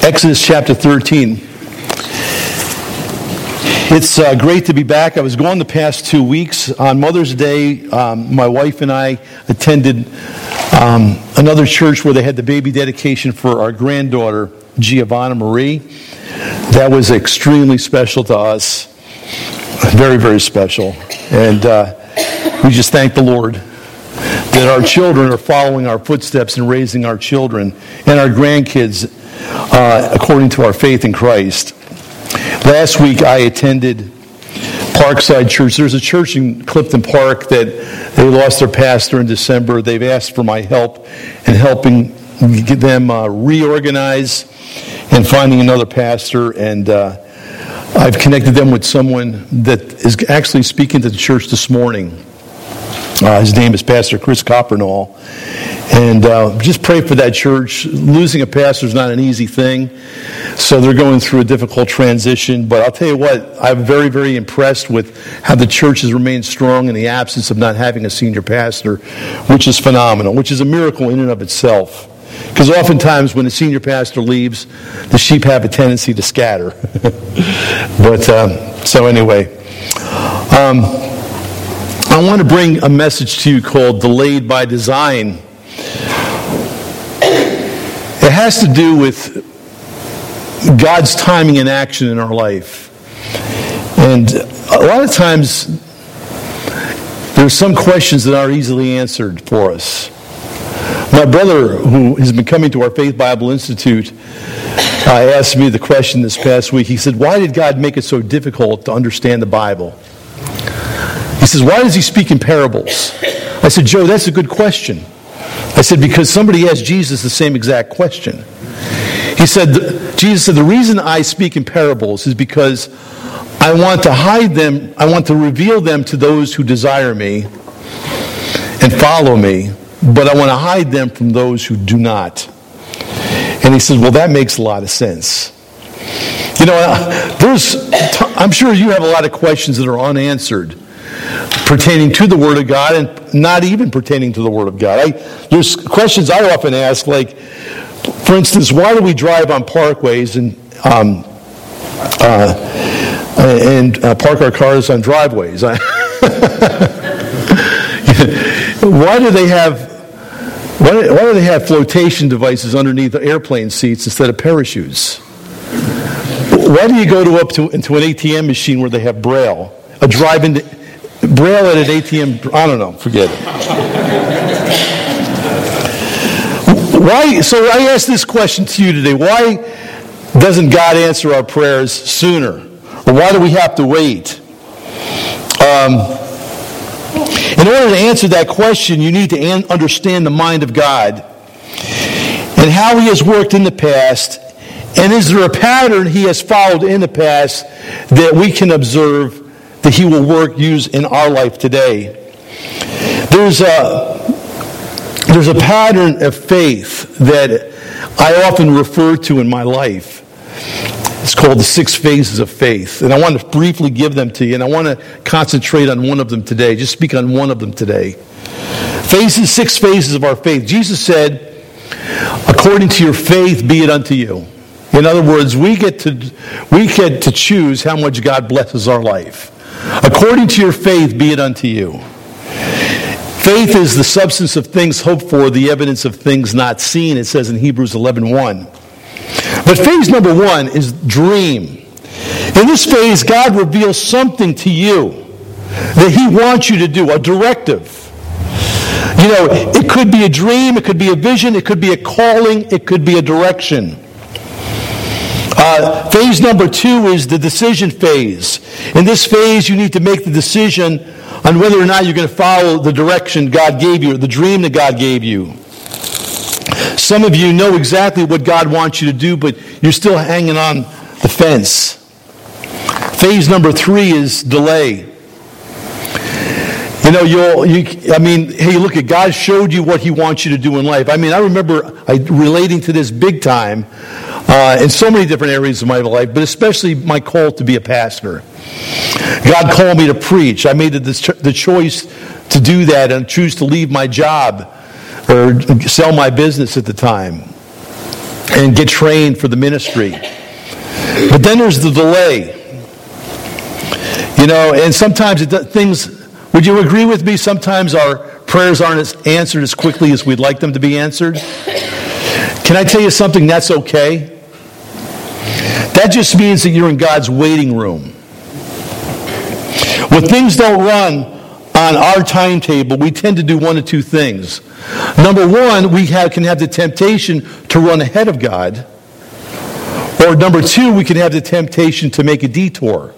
Exodus chapter 13. It's great to be back. I was gone the past 2 weeks. On Mother's Day, my wife and I attended another church where they had the baby dedication for our granddaughter, Giovanna Marie. That was extremely special to us. Very, very special. And we just thank the Lord that our children are following our footsteps and raising our children and our grandkids according to our faith in Christ. Last week I attended Parkside Church. There's a church in Clifton Park that they lost their pastor in December. They've asked for my help in helping get them reorganize and finding another pastor. And I've connected them with someone that is actually speaking to the church this morning. His name is Pastor Chris Coppernall. And just pray for that church. Losing a pastor is not an easy thing. So they're going through a difficult transition. But I'll tell you what, I'm very, very impressed with how the church has remained strong in the absence of not having a senior pastor, which is phenomenal, which is a miracle in and of itself. Because oftentimes when a senior pastor leaves, the sheep have a tendency to scatter. But so anyway, I want to bring a message to you called Delayed by Design. It has to do with God's timing and action in our life. And a lot of times, there's some questions that aren't easily answered for us. My brother, who has been coming to our Faith Bible Institute, asked me the question this past week. He said, why did God make it so difficult to understand the Bible? He says, why does he speak in parables? I said, Joe, that's a good question. I said, because somebody asked Jesus the same exact question. He said, Jesus said, the reason I speak in parables is because I want to hide them, I want to reveal them to those who desire me and follow me, but I want to hide them from those who do not. And he said, well, that makes a lot of sense. You know, I'm sure you have a lot of questions that are unanswered pertaining to the Word of God and not even pertaining to the Word of God. There's questions I often ask, like, for instance, why do we drive on parkways and park our cars on driveways? Why do they have flotation devices underneath the airplane seats instead of parachutes? Why do you go into an ATM machine where they have Braille? Braille at an ATM, I don't know, forget it. Why? So I ask this question to you today. Why doesn't God answer our prayers sooner? Or why do we have to wait? In order to answer that question, you need to understand the mind of God and how He has worked in the past. And is there a pattern He has followed in the past that we can observe that He will use in our life today? There's a pattern of faith that I often refer to in my life. It's called the 6 phases of faith. And I want to briefly give them to you, and I want to concentrate on one of them today. Just speak on one of them today. 6 phases of our faith. Jesus said, according to your faith, be it unto you. In other words, we get to choose how much God blesses our life. According to your faith, be it unto you. Faith is the substance of things hoped for, the evidence of things not seen, it says in Hebrews 11:1. But phase number 1 is dream. In this phase, God reveals something to you that He wants you to do, a directive. You know, it could be a dream, it could be a vision, it could be a calling, it could be a direction. Phase number 2 is the decision phase. In this phase, you need to make the decision on whether or not you're going to follow the direction God gave you or the dream that God gave you. Some of you know exactly what God wants you to do, but you're still hanging on the fence. Phase number 3 is delay. You know, hey, look, God showed you what He wants you to do in life. I mean, I remember relating to this big time in so many different areas of my life, but especially my call to be a pastor. God called me to preach. I made the choice to do that and choose to leave my job or sell my business at the time. and get trained for the ministry. But then there's the delay. And sometimes things, would you agree with me? Sometimes our prayers aren't answered as quickly as we'd like them to be answered. Can I tell you something? That's okay. That just means that you're in God's waiting room. When things don't run on our timetable, we tend to do one of two things. Number one, we can have the temptation to run ahead of God. Or number two, we can have the temptation to make a detour.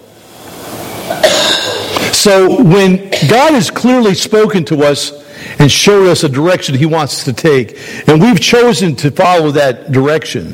So when God has clearly spoken to us and showed us a direction He wants us to take, and we've chosen to follow that direction,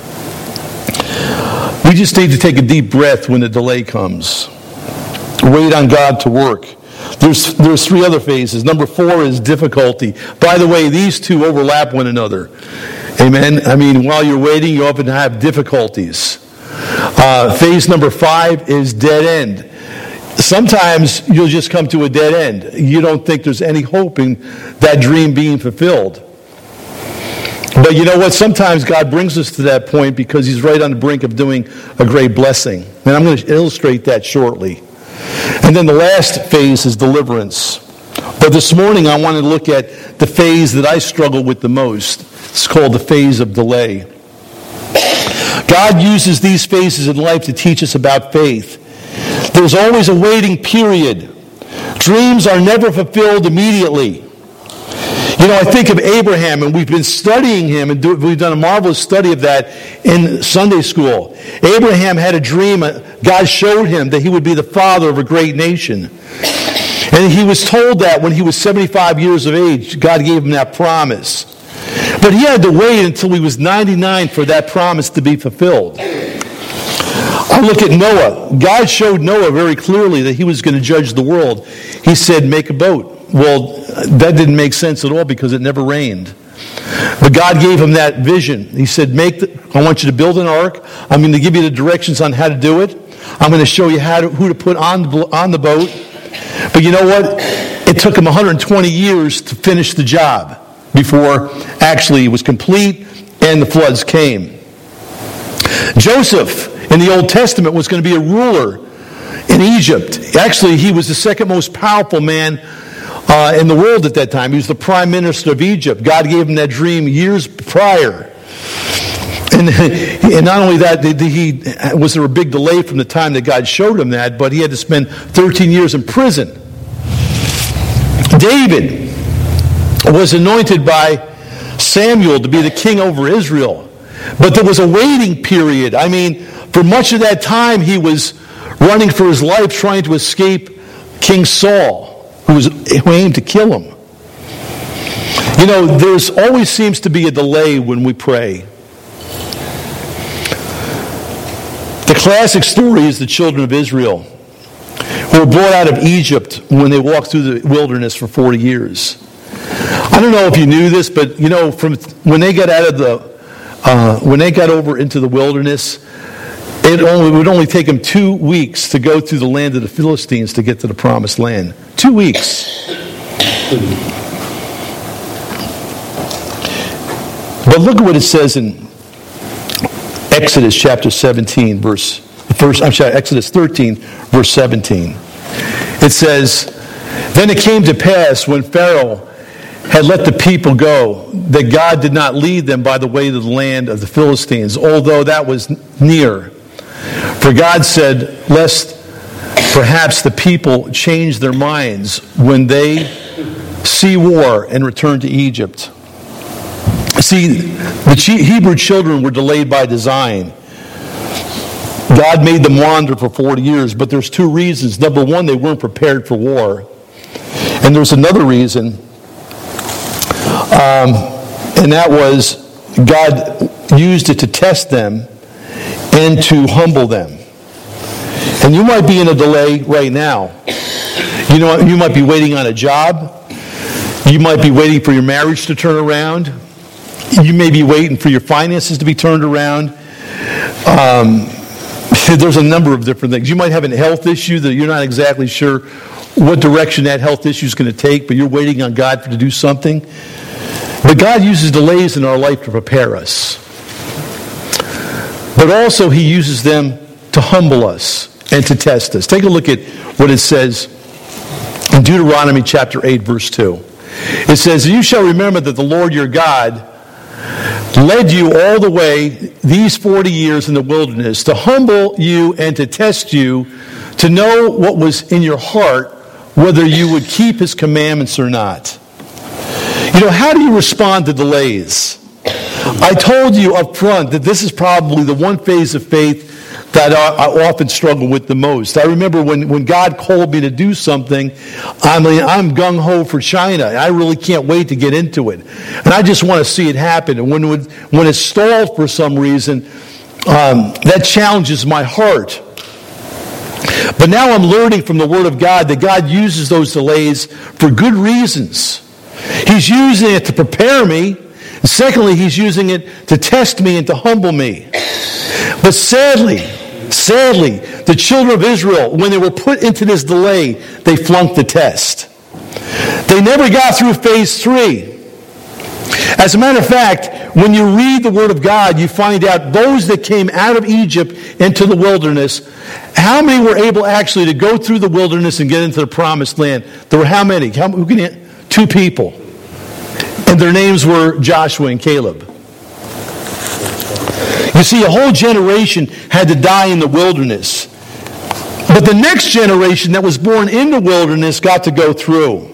we just need to take a deep breath when the delay comes. Wait on God to work. There's three other phases. Number 4 is difficulty. By the way, these two overlap one another. Amen? I mean, while you're waiting, you often have difficulties. Phase number 5 is dead end. Sometimes you'll just come to a dead end. You don't think there's any hope in that dream being fulfilled. But you know what? Sometimes God brings us to that point because He's right on the brink of doing a great blessing. And I'm going to illustrate that shortly. And then the last phase is deliverance. But this morning I want to look at the phase that I struggle with the most. It's called the phase of delay. God uses these phases in life to teach us about faith. There's always a waiting period. Dreams are never fulfilled immediately. I think of Abraham, and we've been studying him, and we've done a marvelous study of that in Sunday school. Abraham had a dream. God showed him that he would be the father of a great nation. And he was told that when he was 75 years of age. God gave him that promise. But he had to wait until he was 99 for that promise to be fulfilled. I look at Noah. God showed Noah very clearly that he was going to judge the world. He said, make a boat. Well, that didn't make sense at all because it never rained. But God gave him that vision. He said, I want you to build an ark. I'm going to give you the directions on how to do it. I'm going to show you who to put on the boat. But you know what? It took him 120 years to finish the job before actually it was complete and the floods came. Joseph in the Old Testament was going to be a ruler in Egypt. Actually, he was the second most powerful man in the world at that time. He was the prime minister of Egypt. God gave him that dream years prior. And not only that, was there a big delay from the time that God showed him that, but he had to spend 13 years in prison. David was anointed by Samuel to be the king over Israel. But there was a waiting period. I mean, for much of that time, he was running for his life, trying to escape King Saul, who aimed to kill him. There's always seems to be a delay when we pray. The classic story is the children of Israel who were brought out of Egypt when they walked through the wilderness for 40 years. I don't know if you knew this, but from when they got when they got over into the wilderness, it would only take them 2 weeks to go through the land of the Philistines to get to the promised land. 2 weeks. But look at what it says in Exodus chapter 17, Exodus 13, verse 17. It says, "Then it came to pass when Pharaoh had let the people go, that God did not lead them by the way to the land of the Philistines, although that was near. For God said, lest perhaps the people change their minds when they see war and return to Egypt." See, the Hebrew children were delayed by design. God made them wander for 40 years, but there's 2 reasons. Number 1, they weren't prepared for war. And there's another reason, and that was God used it to test them and to humble them. And you might be in a delay right now. You might be waiting on a job. You might be waiting for your marriage to turn around. You may be waiting for your finances to be turned around. There's a number of different things. You might have a health issue that you're not exactly sure what direction that health issue is going to take, but you're waiting on God to do something. But God uses delays in our life to prepare us. but also he uses them to humble us and to test us. Take a look at what it says in Deuteronomy chapter 8, verse 2. It says, "You shall remember that the Lord your God led you all the way these 40 years in the wilderness to humble you and to test you, to know what was in your heart, whether you would keep his commandments or not." You know, how do you respond to delays? I told you up front that this is probably the one phase of faith that I often struggle with the most. I remember when God called me to do something, I'm gung-ho for China. I really can't wait to get into it. And I just want to see it happen. And when it's stalled for some reason, that challenges my heart. But now I'm learning from the Word of God that God uses those delays for good reasons. He's using it to prepare me. Secondly, he's using it to test me and to humble me. But sadly, the children of Israel, when they were put into this delay, they flunked the test. They never got through phase 3. As a matter of fact, when you read the Word of God, you find out those that came out of Egypt into the wilderness, how many were able actually to go through the wilderness and get into the promised land? There were how many? 2 people. And their names were Joshua and Caleb. You see, a whole generation had to die in the wilderness. But the next generation that was born in the wilderness got to go through.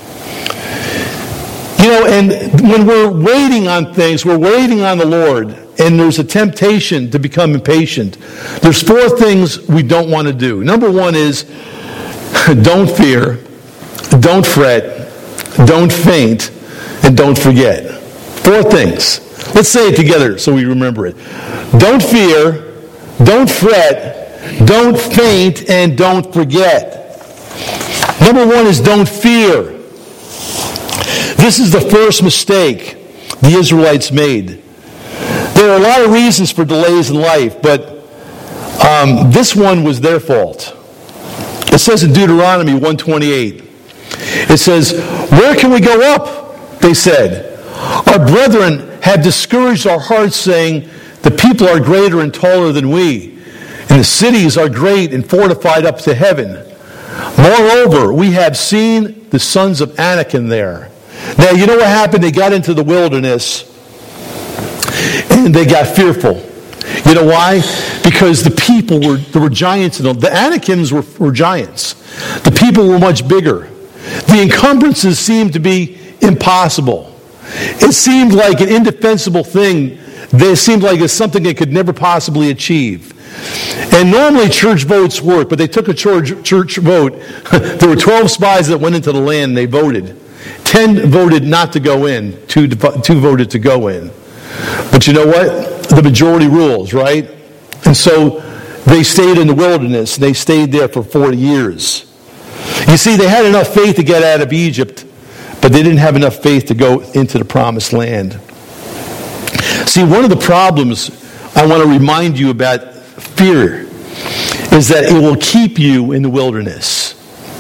You know, and when we're waiting on things, we're waiting on the Lord, and there's a temptation to become impatient. There's 4 things we don't want to do. Number 1 is, don't fear, don't fret, don't faint, and don't forget. 4 things. Let's say it together so we remember it. Don't fear, don't fret, don't faint, and don't forget. Number 1 is don't fear. This is the first mistake the Israelites made. There are a lot of reasons for delays in life, but this one was their fault. It says in Deuteronomy 1:28, it says, "Where can we go up?" they said. "Our brethren have discouraged our hearts, saying, the people are greater and taller than we, and the cities are great and fortified up to heaven. Moreover, we have seen the sons of Anakim there." Now, you know what happened? They got into the wilderness, and they got fearful. You know why? Because the people there were giants in them. The Anakims were giants. The people were much bigger. The encumbrances seemed to be impossible. It seemed like an indefensible thing. It seemed like it's something they could never possibly achieve. And normally church votes work, but they took a church vote. There were 12 spies that went into the land and they voted. 10 voted not to go in. 2 voted to go in. But you know what? The majority rules, right? And so they stayed in the wilderness. They stayed there for 40 years. You see, they had enough faith to get out of Egypt, but they didn't have enough faith to go into the promised land. See, one of the problems I want to remind you about fear is that it will keep you in the wilderness.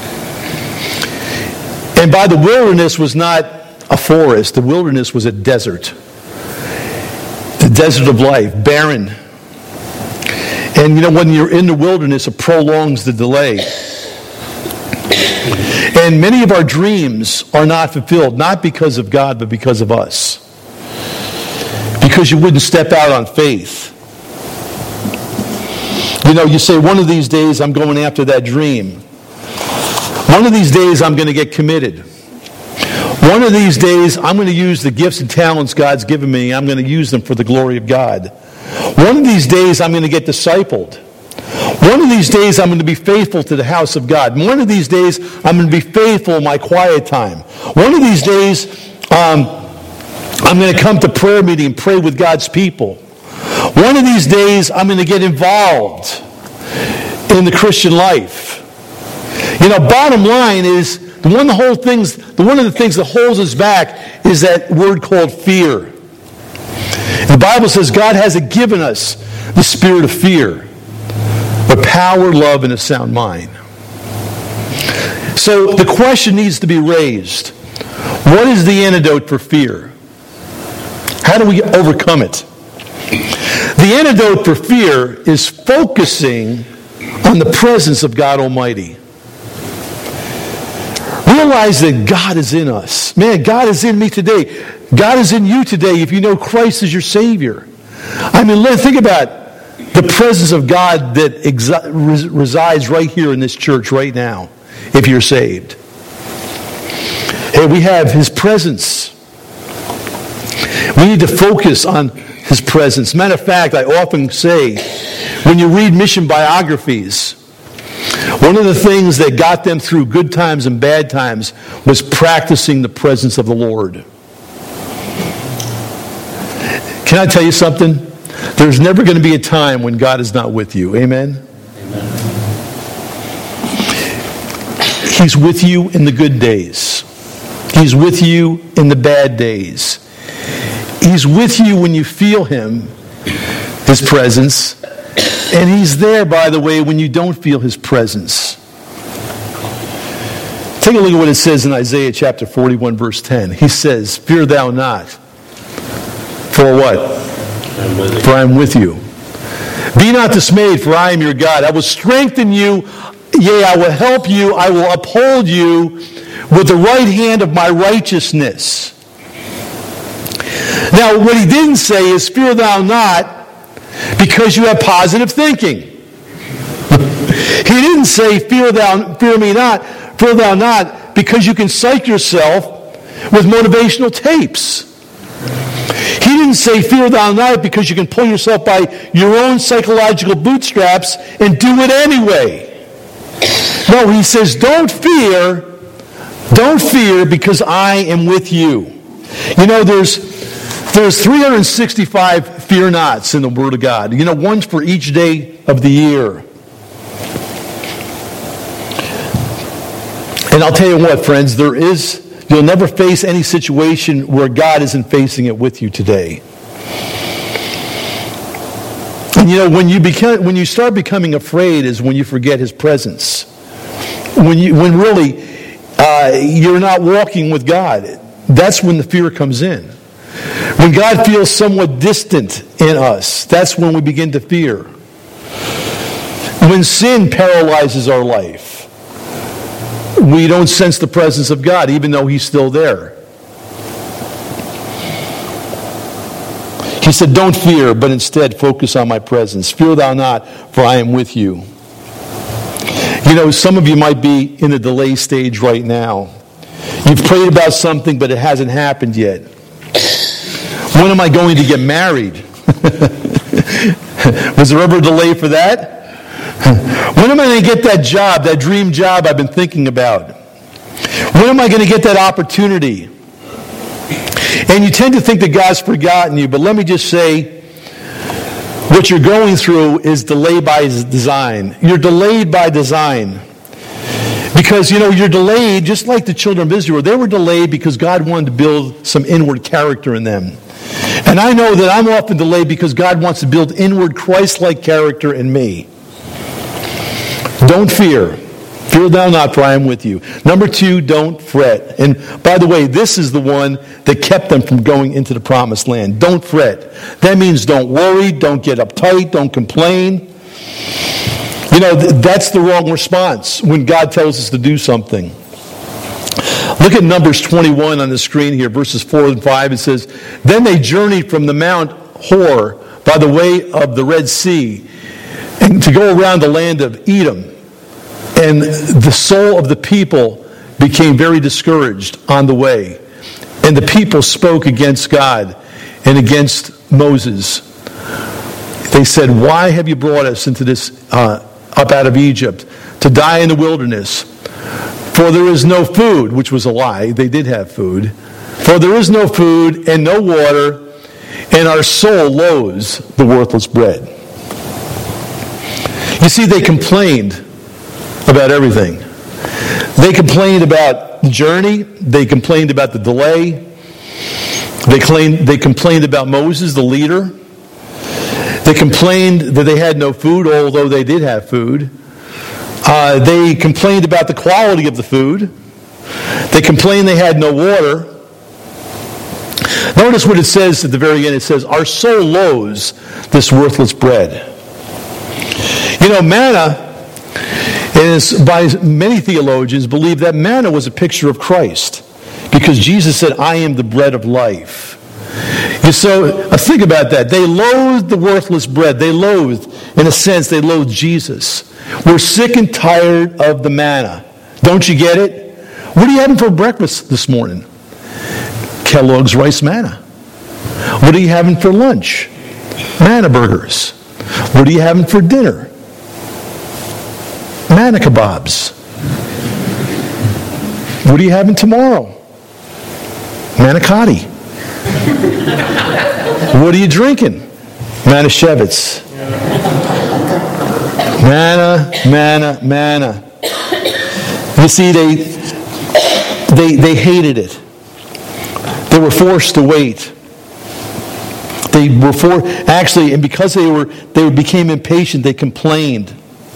And by the wilderness was not a forest. The wilderness was a desert. The desert of life, barren. And you know, when you're in the wilderness, it prolongs the delay. And many of our dreams are not fulfilled, not because of God, but because of us. Because you wouldn't step out on faith. You know, you say, one of these days I'm going after that dream. One of these days I'm going to get committed. One of these days I'm going to use the gifts and talents God's given me. I'm going to use them for the glory of God. One of these days I'm going to get discipled. One of these days I'm going to be faithful to the house of God. One of these days I'm going to be faithful in my quiet time. One of these days I'm going to come to prayer meeting and pray with God's people. One of these days I'm going to get involved in the Christian life. You know, bottom line is, one of the things that holds us back is that word called fear. The Bible says God hasn't given us the spirit of fear, but power, love, and a sound mind. So the question needs to be raised. What is the antidote for fear? How do we overcome it? The antidote for fear is focusing on the presence of God Almighty. Realize that God is in us. Man, God is in me today. God is in you today if you know Christ as your Savior. I mean, think about the presence of God that resides right here in this church right now, if you're saved. Hey, we have His presence. We need to focus on His presence. Matter of fact, I often say, when you read mission biographies, one of the things that got them through good times and bad times was practicing the presence of the Lord. Can I tell you something? There's never going to be a time when God is not with you. Amen? Amen. He's with you in the good days. He's with you in the bad days. He's with you when you feel Him, His presence. And He's there, by the way, when you don't feel His presence. Take a look at what it says in Isaiah chapter 41, verse 10. He says, "Fear thou not." For what? For I am with you. "Be not dismayed, for I am your God. I will strengthen you, yea, I will help you, I will uphold you with the right hand of my righteousness." Now, what he didn't say is, "Fear thou not," because you have positive thinking. He didn't say, fear me not, fear thou not, because you can psych yourself with motivational tapes. He didn't say, fear thou not, because you can pull yourself by your own psychological bootstraps and do it anyway. No, he says, don't fear because I am with you. You know, there's 365 fear nots in the Word of God. You know, one's for each day of the year. And I'll tell you what, friends, you'll never face any situation where God isn't facing it with you today. And you know, when you start becoming afraid is when you forget His presence. When really you're not walking with God. That's when the fear comes in. When God feels somewhat distant in us, that's when we begin to fear. When sin paralyzes our life, we don't sense the presence of God, even though He's still there. He said, don't fear, but instead focus on my presence. Fear thou not, for I am with you. You know, some of you might be in the delay stage right now. You've prayed about something, but it hasn't happened yet. When am I going to get married? Was there ever a delay for that? When am I going to get that job, that dream job I've been thinking about? When am I going to get that opportunity? And you tend to think that God's forgotten you, but let me just say, what you're going through is delayed by design. You're delayed by design. Because, you know, you're delayed, just like the children of Israel. They were delayed because God wanted to build some inward character in them. And I know that I'm often delayed because God wants to build inward Christ-like character in me. Don't fear. Fear thou not, for I am with you. Number 2, don't fret. And by the way, this is the one that kept them from going into the promised land. Don't fret. That means don't worry, don't get uptight, don't complain. You know, that's the wrong response when God tells us to do something. Look at Numbers 21 on the screen here, verses 4 and 5. It says, "Then they journeyed from the Mount Hor by the way of the Red Sea, and to go around the land of Edom. And the soul of the people became very discouraged on the way. And the people spoke against God and against Moses. They said, 'Why have you brought us into this up out of Egypt to die in the wilderness? For there is no food,'" which was a lie. They did have food. "For there is no food and no water, and our soul loathes the worthless bread." You see, they complained about everything. They complained about the journey. They complained about the delay. They complained about Moses, the leader. They complained that they had no food, although they did have food. They complained about the quality of the food. They complained they had no water. Notice what it says at the very end. It says, our soul loathes this worthless bread. You know, manna is, by many theologians, believe that manna was a picture of Christ. Because Jesus said, I am the bread of life. So think about that. They loathed the worthless bread. They loathed, in a sense, they loathed Jesus. We're sick and tired of the manna. Don't you get it? What are you having for breakfast this morning? Kellogg's Rice Manna. What are you having for lunch? Manna burgers. What are you having for dinner? Manna kebabs. What are you having tomorrow? Manicotti. What are you drinking? Manischewitz. Manna, manna, manna. You see, they hated it. They were forced to wait. They were and because they became impatient, they complained.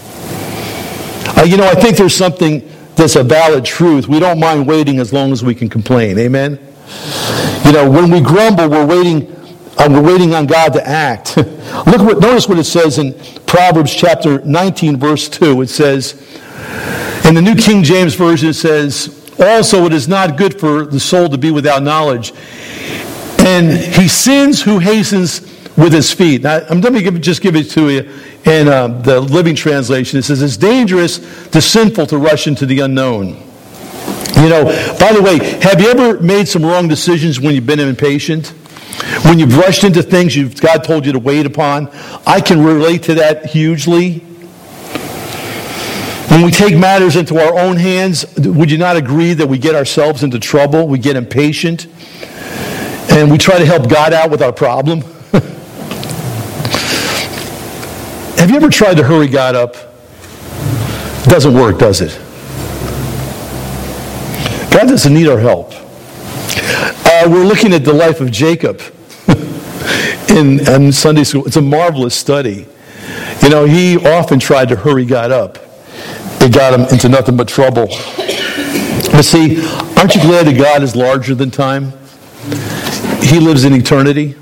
I think there's something that's a valid truth. We don't mind waiting as long as we can complain. Amen? When we grumble, we're waiting on God to act. Notice what it says in Proverbs chapter 19, verse 2. It says, in the New King James Version, it says, also it is not good for the soul to be without knowledge. And he sins who hastens with his feet. Now, let me just give it to you in the Living Translation. It says, it's dangerous to sinful to rush into the unknown. By the way, have you ever made some wrong decisions when you've been impatient? When you've rushed into things God told you to wait upon? I can relate to that hugely. When we take matters into our own hands, would you not agree that we get ourselves into trouble? We get impatient. And we try to help God out with our problem. Have you ever tried to hurry God up? It doesn't work, does it? God doesn't need our help. We're looking at the life of Jacob in Sunday school. It's a marvelous study. He often tried to hurry God up. It got him into nothing but trouble. But see, aren't you glad that God is larger than time? He lives in eternity.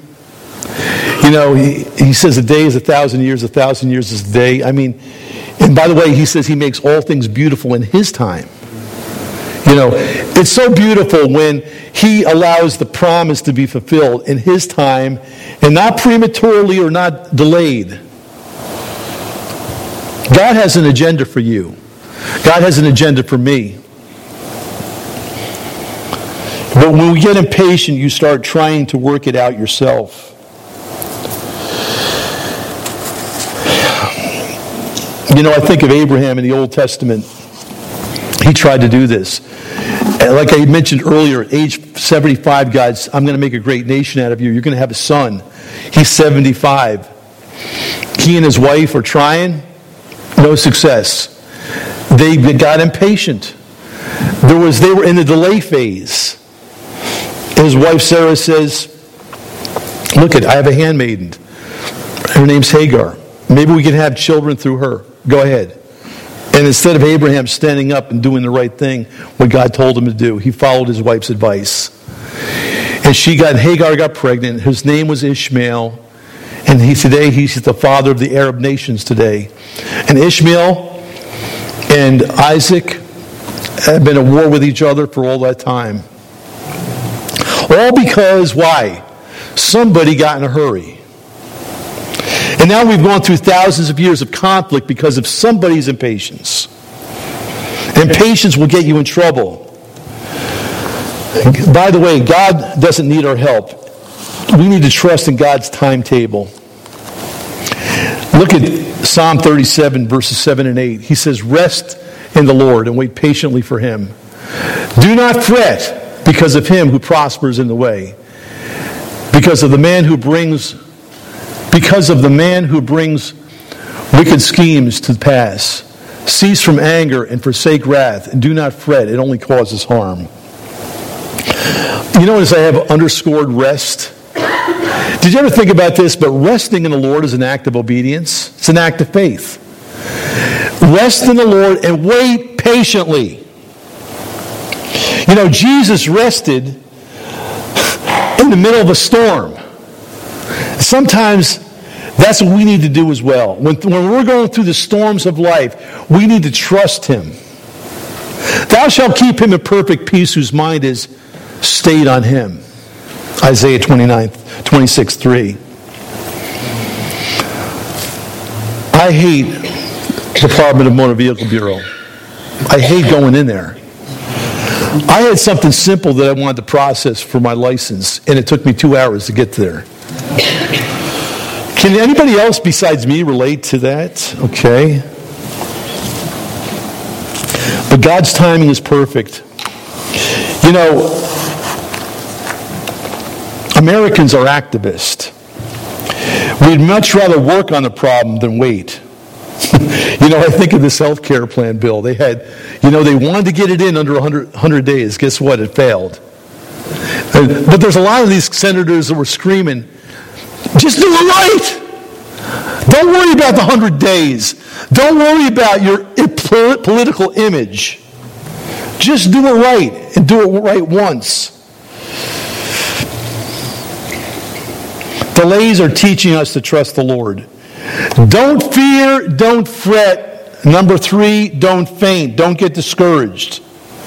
He says a day is 1,000 years, 1,000 years is a day. And by the way, he says he makes all things beautiful in his time. It's so beautiful when he allows the promise to be fulfilled in his time and not prematurely or not delayed. God has an agenda for you. God has an agenda for me. But when we get impatient, you start trying to work it out yourself. I think of Abraham in the Old Testament. He tried to do this. Like I mentioned earlier, at age 75, God's, I'm going to make a great nation out of you. You're going to have a son. He's 75. He and his wife are trying. No success. They got impatient. They were in the delay phase. His wife Sarah says, look, I have a handmaiden. Her name's Hagar. Maybe we can have children through her. Go ahead. And instead of Abraham standing up and doing the right thing, what God told him to do, he followed his wife's advice. And Hagar got pregnant. His name was Ishmael. And today he's the father of the Arab nations today. And Ishmael and Isaac have been at war with each other for all that time. All because, why? Somebody got in a hurry. And now we've gone through thousands of years of conflict because of somebody's impatience. Impatience will get you in trouble. By the way, God doesn't need our help. We need to trust in God's timetable. Look at Psalm 37, verses 7 and 8. He says, rest in the Lord and wait patiently for him. Do not fret because of him who prospers in the way, because of the man who brings wicked schemes to pass. Cease from anger and forsake wrath, and do not fret. It only causes harm. You notice I have underscored rest. Did you ever think about this? But resting in the Lord is an act of obedience. It's an act of faith. Rest in the Lord and wait patiently. Jesus rested in the middle of a storm. Sometimes that's what we need to do as well. When we're going through the storms of life, we need to trust Him. Thou shalt keep him in perfect peace whose mind is stayed on Him. Isaiah 26:3. I hate Department of Motor Vehicle Bureau. I hate going in there. I had something simple that I wanted to process for my license, and it took me 2 hours to get there. Can anybody else besides me relate to that? Okay. But God's timing is perfect. You know, Americans are activists. We'd much rather work on a problem than wait. You know, I think of this health care plan bill. They had, they wanted to get it in under 100 days. Guess what? It failed. But there's a lot of these senators that were screaming, just do it right. Don't worry about the 100 days. Don't worry about your political image. Just do it right, and do it right once. Delays are teaching us to trust the Lord. Don't fear, don't fret. Number 3, don't faint. Don't get discouraged.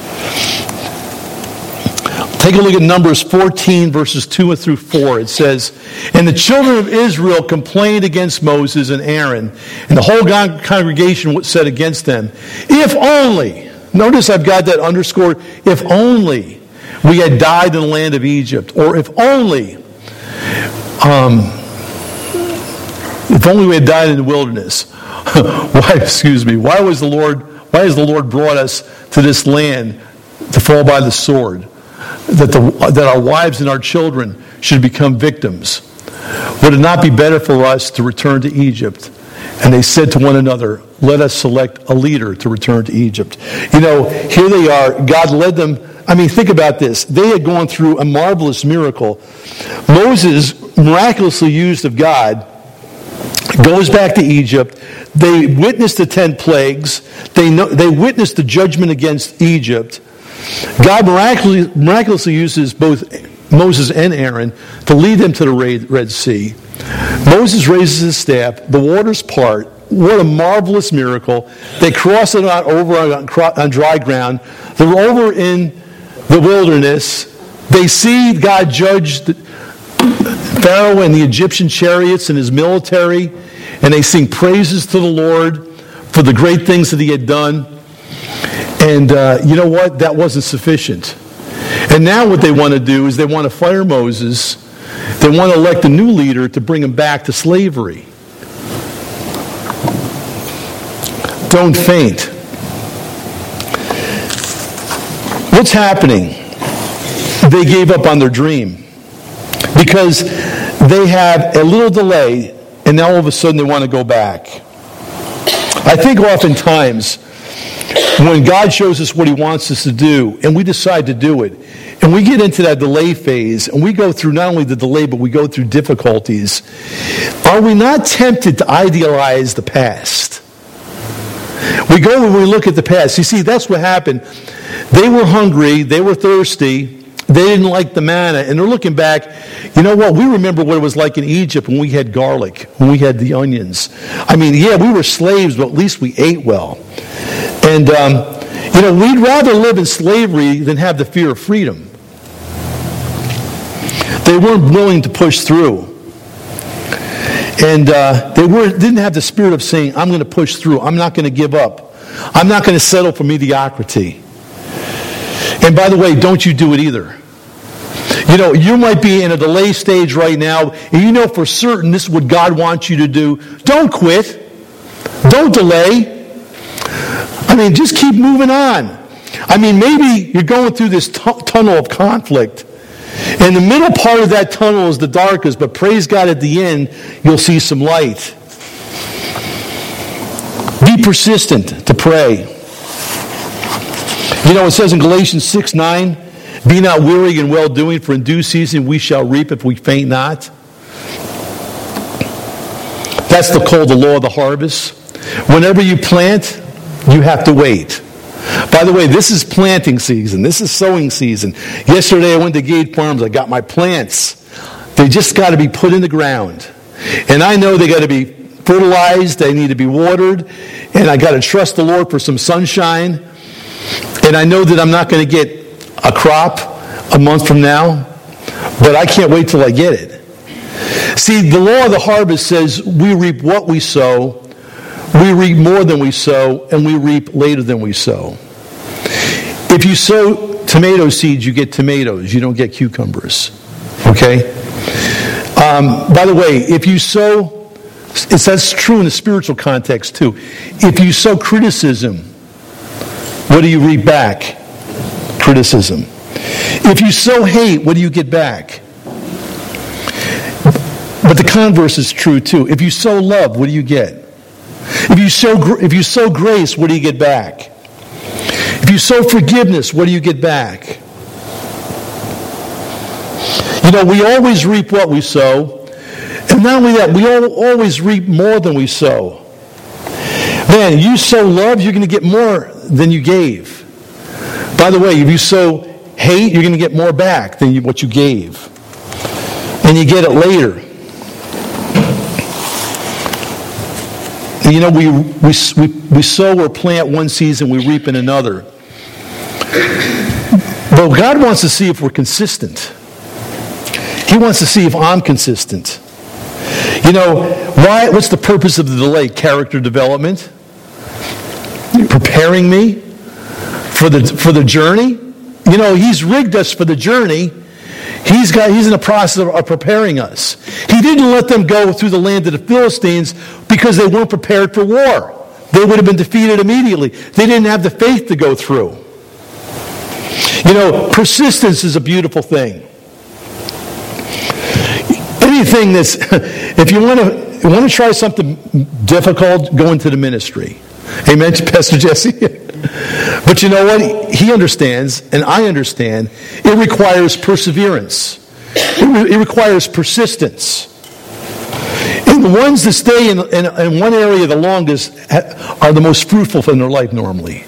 Take a look at Numbers 14, verses 2 through 4. It says, and the children of Israel complained against Moses and Aaron, and the whole congregation said against them, if only, notice I've got that underscored, if only we had died in the land of Egypt, or if only we had died in the wilderness. Why has the Lord brought us to this land to fall by the sword? That our wives and our children should become victims. Would it not be better for us to return to Egypt? And they said to one another, let us select a leader to return to Egypt. You know, here they are. God led them. I mean, think about this. They had gone through a marvelous miracle. Moses, miraculously used of God, goes back to Egypt. They witnessed the 10 plagues. They witnessed the judgment against Egypt. God miraculously uses both Moses and Aaron to lead them to the Red Sea. Moses raises his staff. The waters part. What a marvelous miracle. They cross it over on dry ground. They're over in the wilderness. They see God judge Pharaoh and the Egyptian chariots and his military, and they sing praises to the Lord for the great things that He had done. And you know what? That wasn't sufficient. And now what they want to do is they want to fire Moses. They want to elect a new leader to bring him back to slavery. Don't faint. What's happening? They gave up on their dream because they had a little delay, and now all of a sudden they want to go back. I think oftentimes when God shows us what He wants us to do, and we decide to do it, and we get into that delay phase, and we go through not only the delay, but we go through difficulties, are we not tempted to idealize the past? We go when we look at the past. You see, that's what happened. They were hungry, they were thirsty, they didn't like the manna, and they're looking back. You know what? We remember what it was like in Egypt when we had garlic, when we had the onions. I mean, yeah, we were slaves, but at least we ate well. And, we'd rather live in slavery than have the fear of freedom. They weren't willing to push through. And didn't have the spirit of saying, I'm going to push through. I'm not going to give up. I'm not going to settle for mediocrity. And by the way, don't you do it either. You might be in a delay stage right now, and you know for certain this is what God wants you to do. Don't quit. Don't delay. I mean, just keep moving on. I mean, maybe you're going through this tunnel of conflict, and the middle part of that tunnel is the darkest, but praise God, at the end, you'll see some light. Be persistent to pray. It says in Galatians 6:9, be not weary in well-doing, for in due season we shall reap if we faint not. That's called the law of the harvest. Whenever you plant, you have to wait. By the way, this is planting season. This is sowing season. Yesterday I went to Gate Farms. I got my plants. They just got to be put in the ground. And I know they got to be fertilized. They need to be watered. And I got to trust the Lord for some sunshine. And I know that I'm not going to get a crop a month from now. But I can't wait till I get it. See, the law of the harvest says we reap what we sow. We reap more than we sow, and we reap later than we sow. If you sow tomato seeds, you get tomatoes. You don't get cucumbers. Okay? By the way, if you sow, that's true in the spiritual context too. If you sow criticism, what do you reap back? Criticism. If you sow hate, what do you get back? But the converse is true too. If you sow love, what do you get? If you sow grace, what do you get back? If you sow forgiveness, what do you get back? You know, we always reap what we sow. And not only that, we always reap more than we sow. Man, you sow love, you're going to get more than you gave. By the way, if you sow hate, you're going to get more back than what you gave. And you get it later. You know, we sow or plant one season, we reap in another. But God wants to see if we're consistent. He wants to see if I'm consistent. You know, what's the purpose of the delay? Character development? Preparing me for the journey? You know, He's rigged us for the journey. He's in the process of preparing us. He didn't let them go through the land of the Philistines because they weren't prepared for war. They would have been defeated immediately. They didn't have the faith to go through. You know, persistence is a beautiful thing. Anything that's, if you want to try something difficult, go into the ministry. Amen, Pastor Jesse? But you know what? He understands, and I understand, it requires perseverance. It requires persistence. And the ones that stay in one area the longest are the most fruitful in their life normally.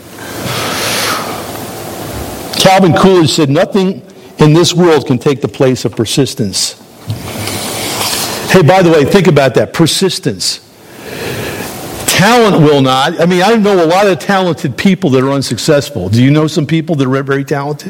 Calvin Coolidge said, nothing in this world can take the place of persistence. Hey, by the way, think about that. Persistence. Talent will not. I mean, I know a lot of talented people that are unsuccessful. Do you know some people that are very talented?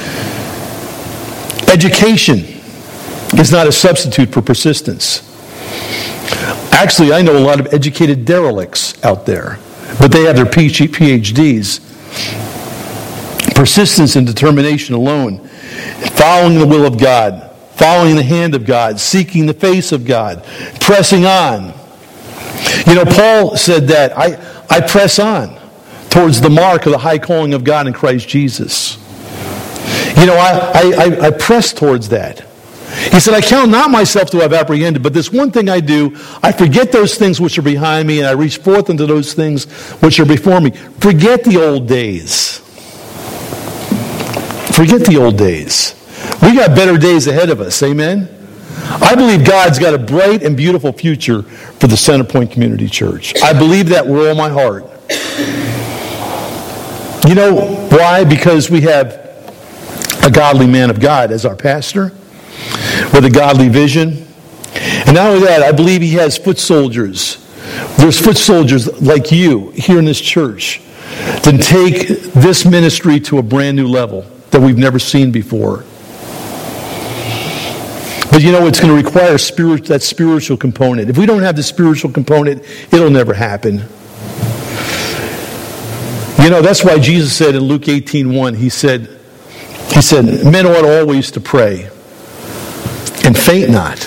Education is not a substitute for persistence. Actually, I know a lot of educated derelicts out there, but they have their PhDs. Persistence and determination alone, following the will of God, following the hand of God, seeking the face of God, pressing on. You know, Paul said that, I press on towards the mark of the high calling of God in Christ Jesus. You know, I press towards that. He said, I count not myself to have apprehended, but this one thing I do, I forget those things which are behind me, and I reach forth into those things which are before me. Forget the old days. Forget the old days. We got better days ahead of us, amen? I believe God's got a bright and beautiful future for the Centerpoint Community Church. I believe that with all my heart. You know why? Because we have a godly man of God as our pastor with a godly vision. And not only that, I believe he has foot soldiers. There's foot soldiers like you here in this church to take this ministry to a brand new level that we've never seen before. But you know, it's going to require that spiritual component. If we don't have the spiritual component, it'll never happen. You know, that's why Jesus said in Luke 18:1, he said, men ought always to pray and faint not.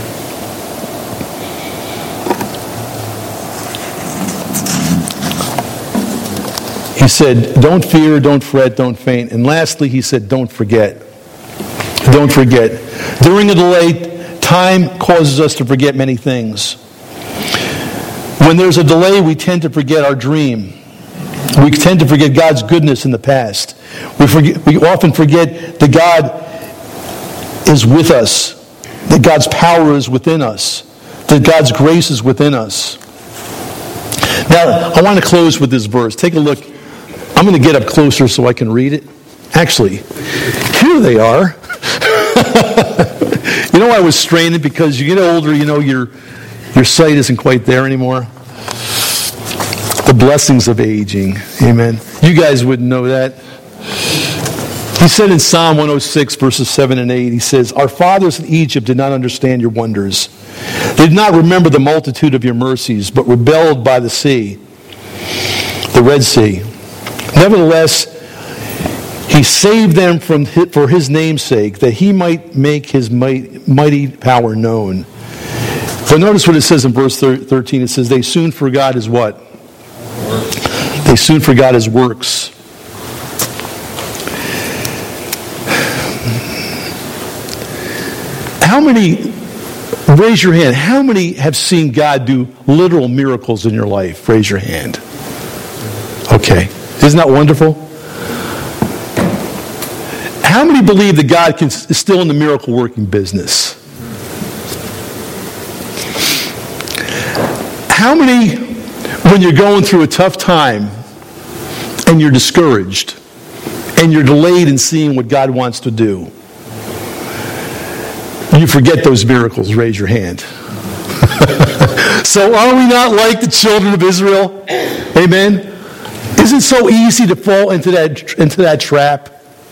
He said, don't fear, don't fret, don't faint. And lastly, he said, don't forget. Don't forget. During a delay, time causes us to forget many things. When there's a delay, we tend to forget our dream. We tend to forget God's goodness in the past. We often forget that God is with us, that God's power is within us, that God's grace is within us. Now, I want to close with this verse. Take a look. I'm I'm going to get up closer so I can read it. Actually, here they are. You know, I was straining because you get older, you know, your sight isn't quite there anymore. The blessings of aging. Amen. You guys wouldn't know that. He said in Psalm 106, verses 7 and 8, he says, "Our fathers in Egypt did not understand your wonders. They did not remember the multitude of your mercies, but rebelled by the sea, the Red Sea. Nevertheless, he saved them for his name's sake, that he might make his mighty power known." But notice what it says in verse 13. It says, they soon forgot his what? They soon forgot his works. How many, raise your hand, how many have seen God do literal miracles in your life? Raise your hand. Okay. Isn't that wonderful? How many believe that God is still in the miracle working business? How many, when you're going through a tough time and you're discouraged and you're delayed in seeing what God wants to do, you forget those miracles? Raise your hand. So are we not like the children of Israel? Amen? Isn't it so easy to fall into that trap?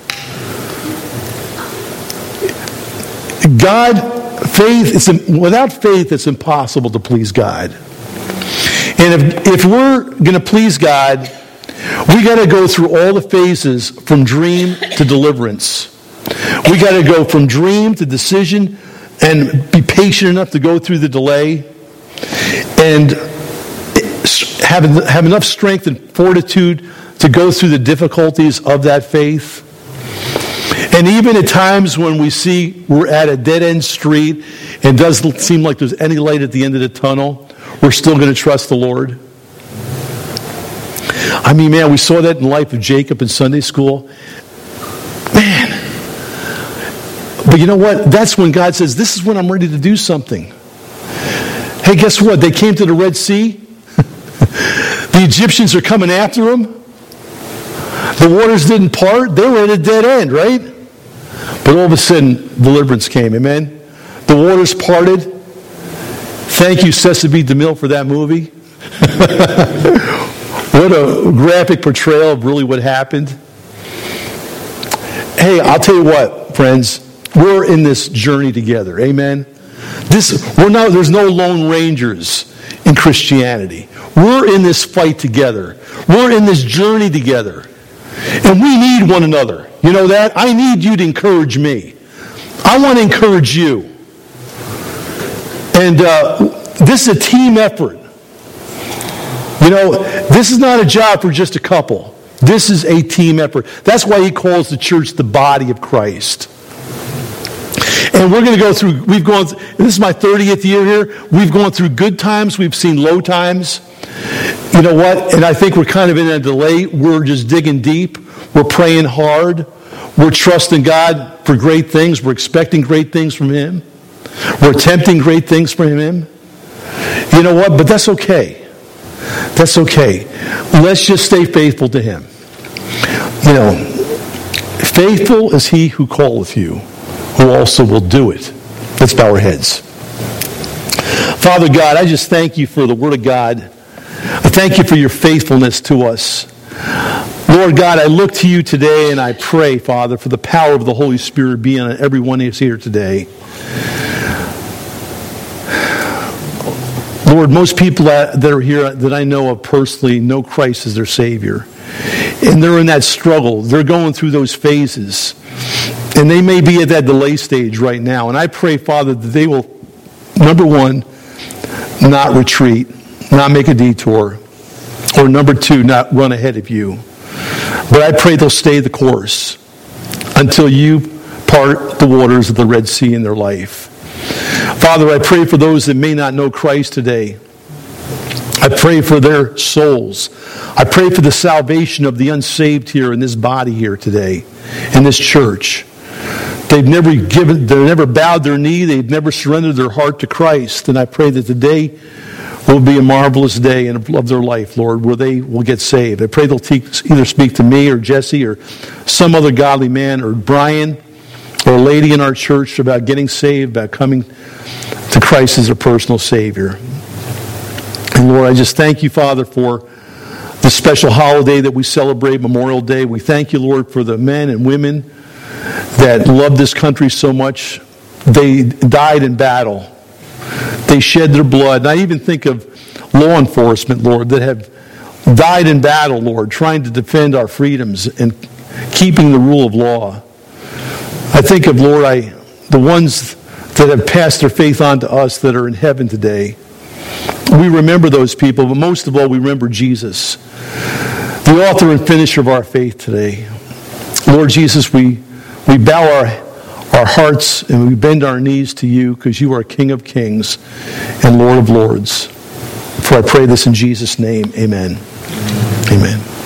Without faith, it's impossible to please God. And if we're going to please God, we got to go through all the phases from dream to deliverance. We got to go from dream to decision and be patient enough to go through the delay and have enough strength and fortitude to go through the difficulties of that faith. And even at times when we see we're at a dead-end street and it doesn't seem like there's any light at the end of the tunnel, we're still going to trust the Lord. I mean, man, we saw that in the life of Jacob in Sunday school. Man. But you know what? That's when God says, this is when I'm ready to do something. Hey, guess what? They came to the Red Sea. The Egyptians are coming after them. The waters didn't part. They were at a dead end, right? But all of a sudden, deliverance came. Amen? The waters parted. Thank you, Cecily DeMille, for that movie. What a graphic portrayal of really what happened. Hey, I'll tell you what, friends. We're in this journey together. Amen? There's no lone rangers in Christianity. We're in this fight together. We're in this journey together. And we need one another. You know that? I need you to encourage me. I want to encourage you. And this is a team effort. You know, this is not a job for just a couple. This is a team effort. That's why he calls the church the body of Christ. And we're going to go through, this is my 30th year here. We've gone through good times. We've seen low times. You know what? And I think we're kind of in a delay. We're just digging deep. We're praying hard. We're trusting God for great things. We're expecting great things from Him. We're attempting great things from Him. You know what? But that's okay. That's okay. Let's just stay faithful to Him. You know, faithful is He who calleth you, who also will do it. Let's bow our heads. Father God, I just thank you for the Word of God. I thank you for your faithfulness to us. Lord God, I look to you today and I pray, Father, for the power of the Holy Spirit being on everyone who's here today. Lord, most people that are here that I know of personally know Christ as their Savior. And they're in that struggle. They're going through those phases. And they may be at that delay stage right now. And I pray, Father, that they will, number one, not retreat, not make a detour. Or number two, not run ahead of you. But I pray they'll stay the course until you part the waters of the Red Sea in their life. Father, I pray for those that may not know Christ today. I pray for their souls. I pray for the salvation of the unsaved here in this body here today, in this church. They've never bowed their knee. They've never surrendered their heart to Christ. And I pray that today will be a marvelous day of their life, Lord, where they will get saved. I pray they'll either speak to me or Jesse or some other godly man or Brian or a lady in our church about getting saved, about coming to Christ as a personal Savior. And Lord, I just thank you, Father, for this special holiday that we celebrate, Memorial Day. We thank you, Lord, for the men and women that love this country so much. They died in battle. They shed their blood. And I even think of law enforcement, Lord, that have died in battle, Lord, trying to defend our freedoms and keeping the rule of law. I think of, Lord, the ones that have passed their faith on to us that are in heaven today. We remember those people, but most of all, we remember Jesus, the author and finisher of our faith today. Lord Jesus, we bow our hearts and we bend our knees to you because you are King of Kings and Lord of Lords. For I pray this in Jesus' name, amen. Amen.